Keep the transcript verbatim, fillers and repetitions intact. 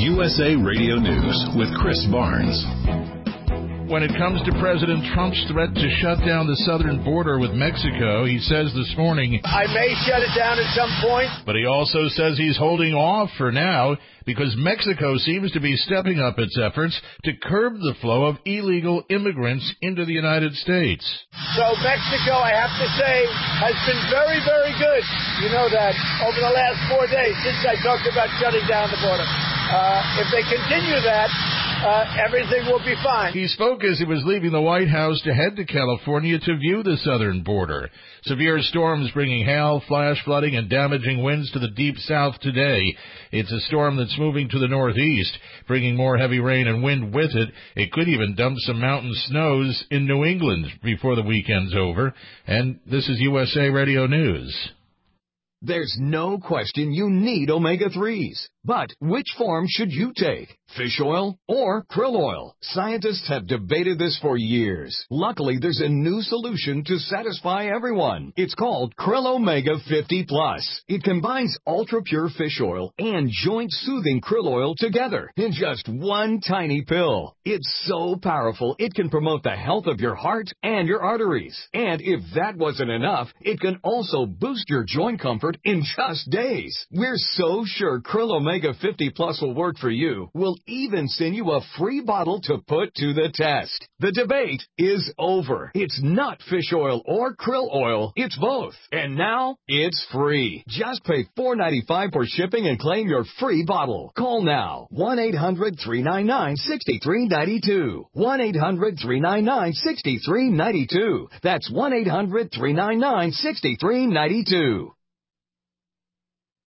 U S A Radio News with Chris Barnes. When it comes to President Trump's threat to shut down the southern border with Mexico, he says this morning, I may shut it down at some point. But he also says he's holding off for now because Mexico seems to be stepping up its efforts to curb the flow of illegal immigrants into the United States. So Mexico, I have to say, has been very, very good. You know that over the last four days since I talked about shutting down the border. Uh, if they continue that, Uh, everything will be fine. He spoke as he was leaving the White House to head to California to view the southern border. Severe storms bringing hail, flash flooding, and damaging winds to the deep south today. It's a storm that's moving to the northeast, bringing more heavy rain and wind with it. It could even dump some mountain snows in New England before the weekend's over. And this is U S A Radio News. There's no question you need omega threes. But which form should you take? Fish oil or krill oil? Scientists have debated this for years. Luckily, there's a new solution to satisfy everyone. It's called Krill Omega fifty plus. It combines ultra-pure fish oil and joint-soothing krill oil together in just one tiny pill. It's so powerful, it can promote the health of your heart and your arteries. And if that wasn't enough, it can also boost your joint comfort in just days. We're so sure Krill Omega fifty plus will work for you. We'll even send you a free bottle to put to the test. The debate is over. It's not fish oil or krill oil. It's both. And now it's free. Just pay four dollars and ninety-five cents for shipping and claim your free bottle. Call now. one eight hundred three nine nine six three nine two. one eight hundred three nine nine six three nine two. That's one eight hundred three nine nine six three nine two.